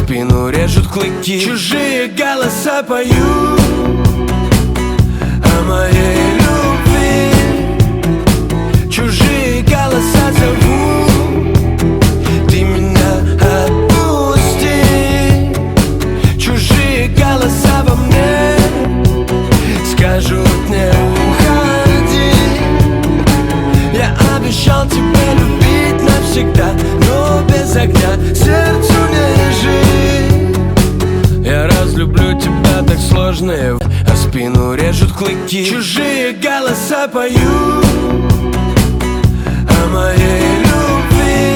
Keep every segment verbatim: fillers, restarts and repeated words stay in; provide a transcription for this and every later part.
спину режут клыки. Чужие голоса поют о моей любви. Чужие голоса зовут: ты меня отпусти. Чужие голоса во мне скажут: не уходи. Я обещал тебя любить навсегда, но без огня сердцу не жить. Я разлюблю тебя, так сложно, а спину режут клыки. Чужие голоса поют о моей любви.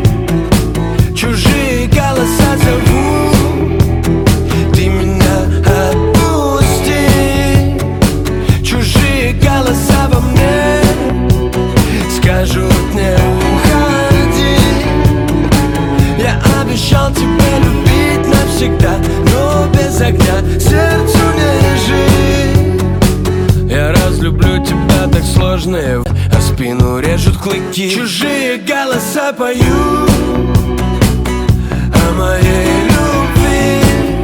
Чужие голоса зовут: ты меня отпусти. Чужие голоса во мне скажут: не уходи. Я обещал тебя любить навсегда, но без огня сердцу не жить. Я разлюблю тебя, так сложно, а спину режут клыки. Чужие голоса поют о моей любви.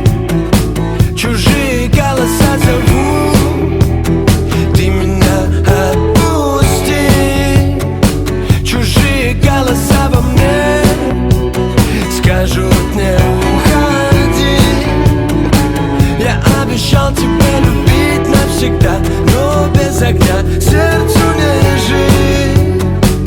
Чужие голоса зовут: ты меня отпусти. Чужие голоса во мне скажут: не уходи. Я обещал тебя любить навсегда, но без огня сердцу не жить.